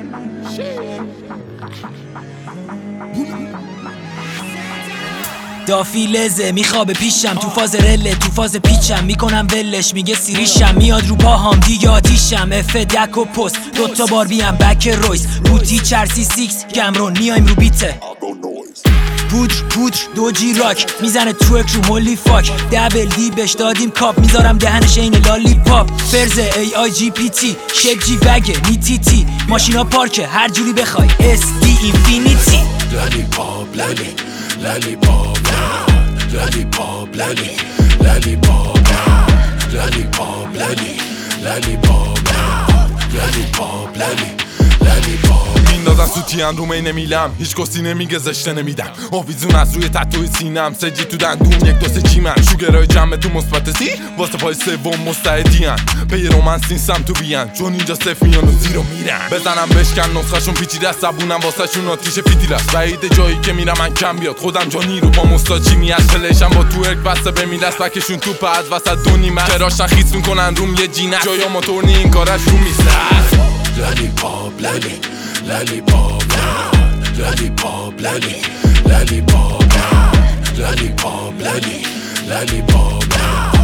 دافی لزه میخوابه پیشم، تو فاز رله تو فاز پیچم، میکنم ولش میگه سیریشم، میاد رو پاهام دیگه آتیشم، اف دک و پست دوتا باربیم بک رویس روتی چرسی سیکس گمرون میایم رو بیته پودر دوجی راک میزنه توک رو مولی فاک دبل دی بش دادیم کاپ میذارم دهنش این لالی پاپ فرزه ای آی جی پی تی شیپ جی وگه نیتی تی ماشینا پارکه هر جوری بخوای اس دی اینفینیتی لالی پاپ لالی پاپ لالی پاپ لالی پاپ لالی پاپ لالی پاپ لالی پاپ میندازن سوتیان رو مینه میلم هیچ کسی نمیگه زشته نمیدم آویزون از روی تتوی سینم سجی تو دندون یک دو سه جیمن شوگرای جمع تو مثبت سی واسه پای سوم مستعدین پی رومنس نیستم تو بیان چون اینجا صف میان و زیرو میرن بزنم بشکن نسخه‌شون پیچیده است زبونم واسه شون آتیش فیتیل است بعید جایی که میرم من کم بیاد خودم جانی رو با مستاچی میاد پلیشم با تو ارک بسته به میلست بکشون تو از وسط دو نیمه کراشن خیس میکنن روم یه جینه جایا موتور نی این کارش رو میسه لالی پاپ لالی پاپ لالی پاپ لالی پاپ لالی پاپ لالی پاپ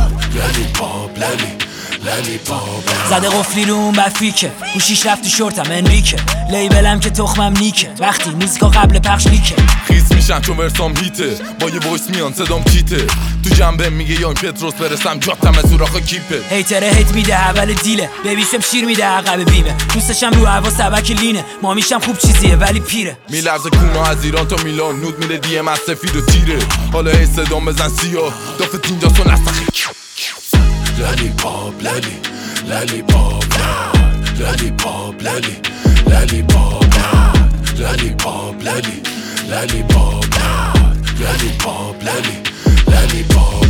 لالی پاپ زده قفلی رو اون بفیکه گوشیش رفت تو شورتم انریکه لیبلم که تخمم نیکه وقتی موزیکا قبل پخش لیکه خیس میشن چون ورسام هیته با یه وایس میان صدام چیته تو جنبه میگه یا پتروس برسم جاتم از سوراخ کیپه هیتره هیت میده اول دیله ببیسم شیر میده عقب بیمه دوستشم رو هوا سبک لینه ما میشم خوب چیزیه ولی پیره میلرزه کونا از ایران تا میلان نود میده دیم از سفید و تیره حالا هی صدام بزن سیاه دافت اینجا سو نسخه لالی پاپ لالی پاپ لالی پاپ لالی پاپ لالی پاپ لالی پاپ لالی پاپ لالی پاپ